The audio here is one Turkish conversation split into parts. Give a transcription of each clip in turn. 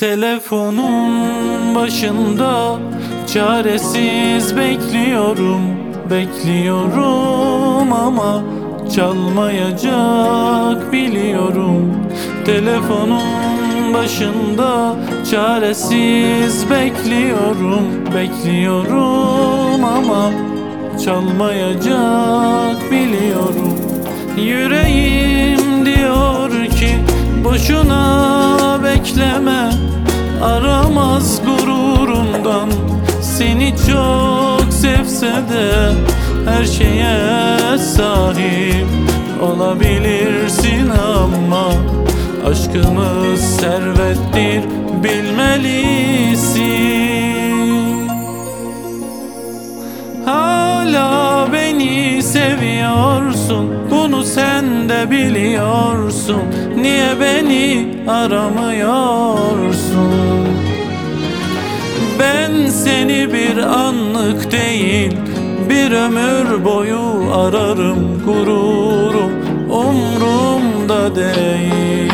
Telefonun başında çaresiz bekliyorum, bekliyorum ama çalmayacak biliyorum. Telefonun başında çaresiz bekliyorum, bekliyorum ama çalmayacak biliyorum. Yüreğim diyor ki boşuna bekleme, aramaz gururundan. Seni çok sevse de her şeye sahip olabilirsin ama aşkımız servettir, bilmelisin. Hala beni seviyorsun, bunu sen de biliyorsun. Niye beni aramıyorsun? Ben seni bir anlık değil, bir ömür boyu ararım. Gururum umrumda değil.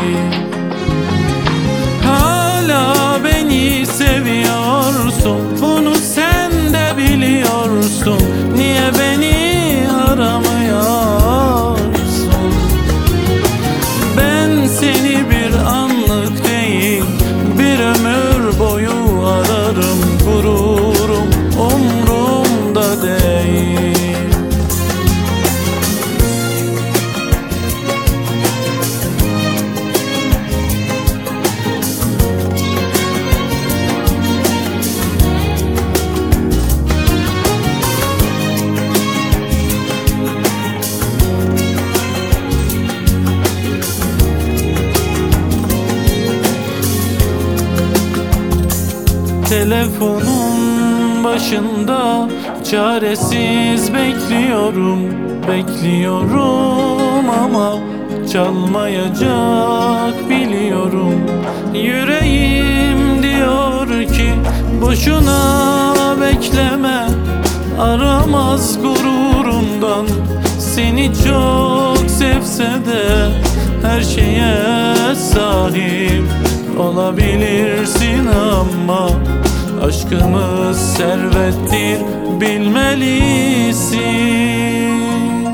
Hala beni seviyorsun, bunu sen de biliyorsun. Niye beni aramıyorsun? Ben seni bir anlık değil, bir ömür boyu ararım. Gururum umrumda değil. Telefonun başında çaresiz bekliyorum, bekliyorum ama çalmayacak biliyorum. Yüreğim diyor ki boşuna bekleme, aramaz gururundan. Seni çok sevse de her şeye sahip olabilirsin ama aşkımız servettir, bilmelisin.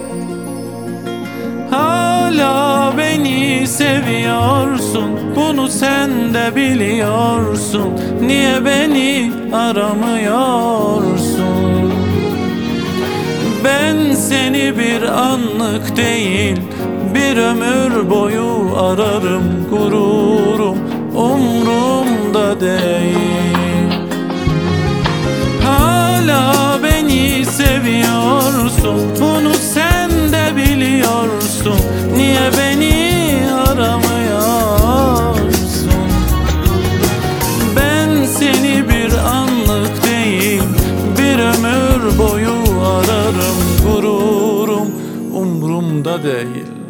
Hala beni seviyorsun, bunu sen de biliyorsun. Niye beni aramıyorsun? Ben seni bir anlık değil, bir ömür boyu ararım. Gururum umrumda değil. Hala beni seviyorsun, bunu sen de biliyorsun. Niye beni aramıyorsun? Ben seni bir anlık değil, bir ömür boyu ararım. Gururum umrumda değil.